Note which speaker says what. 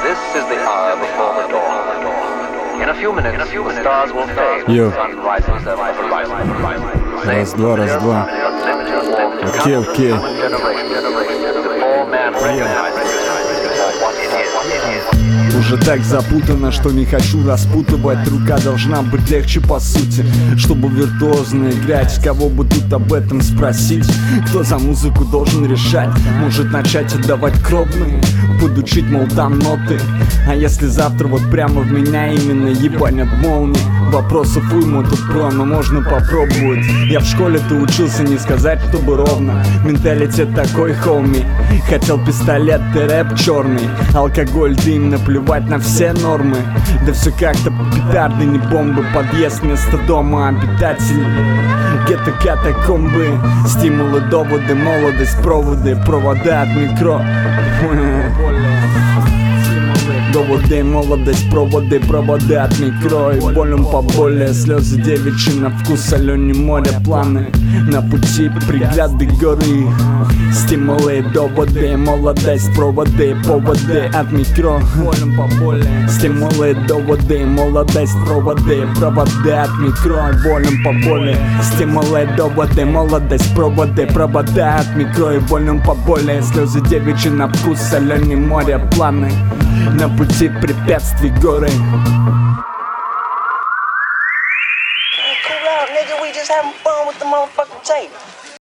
Speaker 1: This is the hour before the dawn. In a few minutes, the stars will fade.
Speaker 2: Yo.
Speaker 1: The sun rises over the horizon.
Speaker 2: Раз, два, раз, два. Окей, окей. Уже так запутано, что не хочу распутывать. Рука должна быть легче по сути, чтобы виртуозно играть. Кого бы тут об этом спросить? Кто за музыку должен решать? Может начать отдавать кровные, подучить, мол, там ноты. А если завтра вот прямо в меня именно ебанят молнии? Вопросов уйму тут про, но можно попробовать. Я в школе-то учился не сказать, чтобы ровно. Менталитет такой, хоуми. Хотел пистолет и рэп черный. Алкоголь, дым, наплевать на все нормы. Да все как-то петарды, не бомбы. Подъезд вместо дома, обитатели гетто, катакомбы. Стимулы, доводы, молодость, проводы. Провода от микро. Доводы, молодость, проводы, провода от микро. И болем поболее, слезы девичьи на вкус, соленый море, планы на пути, пригляды горы. Стимулы, доводы, молодость, проводы, поводы от микро. Болем поболее. Стимулы, доводы, молодость, проводы, провода от микро. И болем поболее. Стимулы, доводы, молодость, проводы, провода от микро. И болем поболее, слезы девичьи на вкус, соленый море, планы на пути, препятствий, горы.
Speaker 3: Cool out, nigga. We just having fun with the motherfucking tape.